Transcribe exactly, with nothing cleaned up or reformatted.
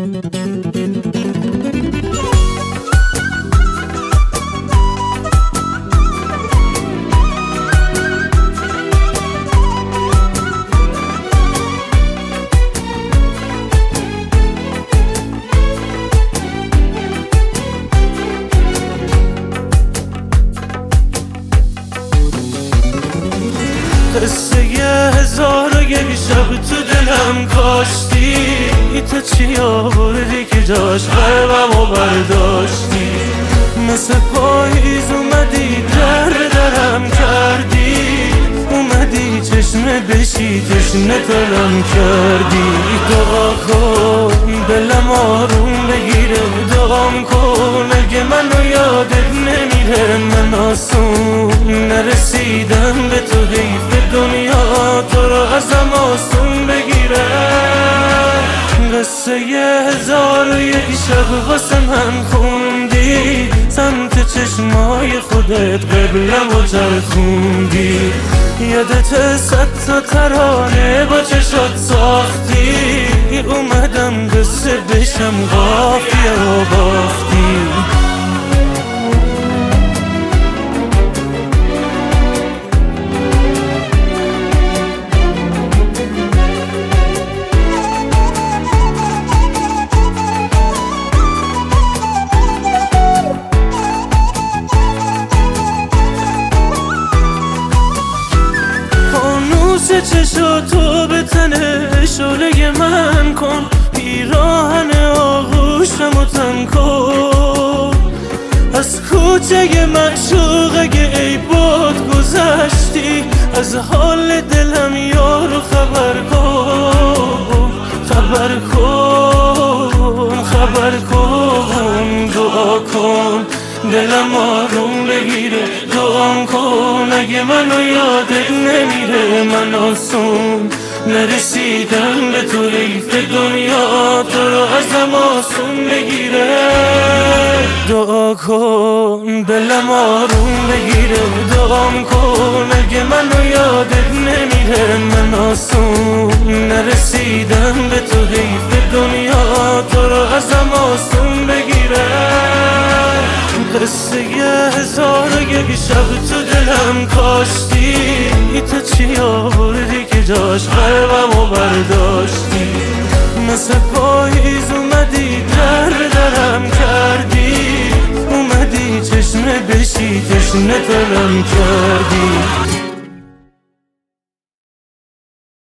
قصه یه هزار و یک شب تو دلم کاشتی، تو چی آوردی که جاش قلبمو برداشتی؟ مثل پاییز اومدی در درم کردی، اومدی چشمه بشی تشنه تلم کردی. دعا کن دلم آروم بگیره، دعام کن اگه منو یادت نمیره. من آسون نرسیدم به تو، حیف دنیا تو رو ازم آسون بگیره. قصه یه هزار و یک شب واسه من خوندی، سمت چشمای خودت قبلم و چرخوندی. یادت صد تا ترانه با چشات ساختی، اومدم قصه بشم قافیه و باختی. چشاتو به تنه شعله من کن، پیراهن آغوشمو تن کن. از کوچه معشوق اگه ای باد گذشتی، از حال دلم یارو خبر کن. خبر کن خبر کن دعا کن دلم آروم بگیره. دعام کن اگه منو یادت نمیره. من آسون نرسیدم به تو، حیف دنیا تو رو ازم آسون بگیره. دعا کن دلم آروم بگیره، دعام کن اگه منو یادت نمیره. من آسون نرسیدم به تو، حیف دنیا تو رو ازم آسون بگیره. قصه یه هزار و یک شب تو دلم کاشتی، تو چی آوردی که جاش قلبمو برداشتی؟ مثل پاییز اومدی در درم کردی، اومدی چشمه بشی تشنه تلم کردی.